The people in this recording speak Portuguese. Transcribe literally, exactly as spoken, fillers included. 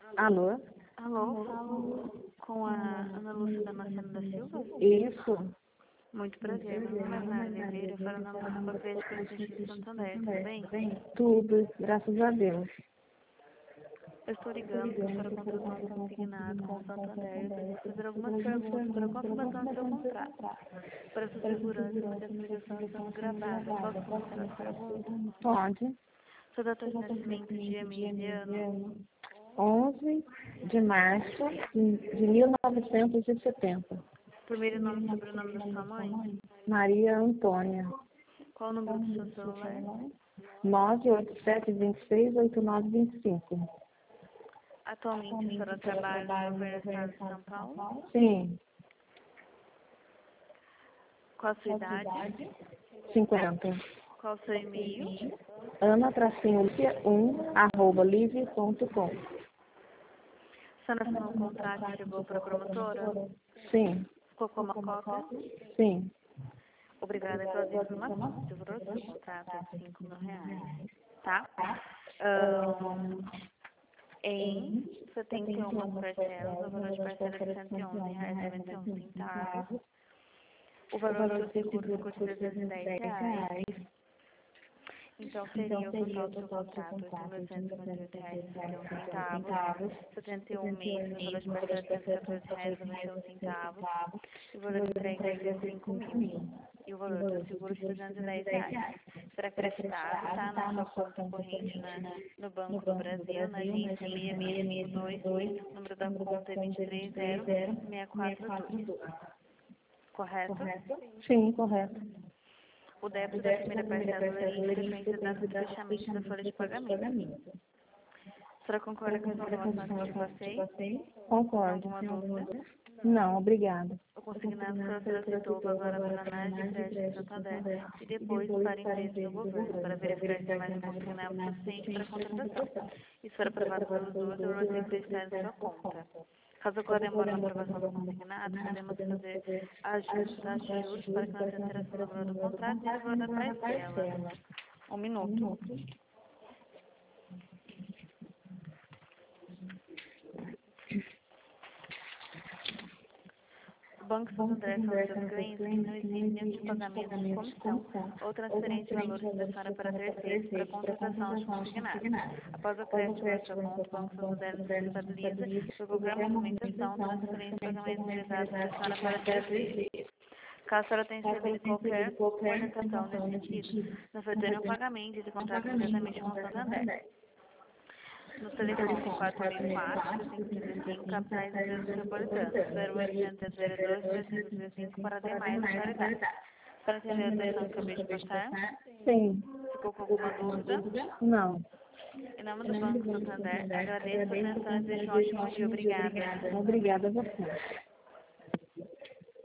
Alô? Alô, falo com a Ana Lúcia Damasceno da Silva? Isso. Muito prazer, meu nome é Mara Oliveira, eu falo em nome da Copa Crédito Constantino Santander, tudo bem? Tudo, graças a Deus. Eu estou ligando para a contratação consignado com o Santander. Eu tenho que fazer algumas perguntas para a confirmação do seu contrato. Para sua segurança, essa ligação está sendo gravada. Posso começar as perguntas? Pode. Sua data de nascimento, dia, mês e ano? onze de março de mil novecentos e setenta. Primeiro nome e sobrenome da sua mãe? Maria Antônia. Qual o número do seu celular? nove oito sete, dois seis, oito nove dois cinco. Atualmente, a senhora trabalha no governo do estado de São Paulo? Sim. Qual a sua idade? cinquenta. Qual o seu e-mail? Ana tracinho um arroba live ponto com. A senhora assinou o contrato e chegou para a promotora? Sim. Ficou com uma cópia? Sim. Obrigada pelas informações. O valor do seu contrato é de cinco mil reais, tá? Ahn, em setenta e uma parcelas, o valor de parcela é de cento e onze reais e noventa e um centavos. O valor do seu seguro ficou de trezentos e dez reais. Então, seria o total do seu contrato oito mil oitocentos e cinquenta e oito reais e noventa e um centavos, setenta e um meses, no valor de parcela de cento e quatorze reais e noventa e um centavos, e o valor de entrega seria cinco mil. E o valor do seguro de trezentos e dez reais. Será acreditado, tá? Na sua conta corrente na, no Banco do Brasil, na agência seis seis cinco dois, número da conta é dois três zero, seis quatro dois. Correto? Sim, correto. O débito da primeira parcela iria em frequência da data do fechamento da folha de pagamento. A senhora concorda com as informações que te passei? Concordo. Alguma dúvida? Não, obrigada. O consignado só solicitou agora para a análise de crédito de Santander e depois para interesse do governo, para verificar se é mais um consignado suficiente para a contratação. Isso for aprovado pelos dois, o valor vai ser acreditado em sua conta. Caso ocorra demora na aprovação do consignado, podemos fazer ajustes, ajustes para que não tenha alteração no valor do contrato e no valor da parcela. Um minuto. O Banco Santander são seus clientes que não exigem nenhum tipo de pagamento de comissão ou transferência de valores que direciona para terceiros para contratação de consignado. Após o crédito na sua conta, o Banco Santander disponibiliza por qualquer movimentação, transferência e pagamento realizados direciona para terceiros. Caso a senhora tenha recebido qualquer orientação nesse sentido, não foi ter um pagamento de contrato diretamente com o Santander. No telefone quatro mil e quatro, cinco três cinco, capitais e vezes metropolitanas, zero oitocentos, zero dois, trezentos e cinco para demais localidades. Para entender a atenção que acabei de passar? Sim. Ficou com alguma dúvida? Não. Em nome do Banco Santander, agradeço a atenção e desejo um ótimo dia. Obrigada. Obrigada a você.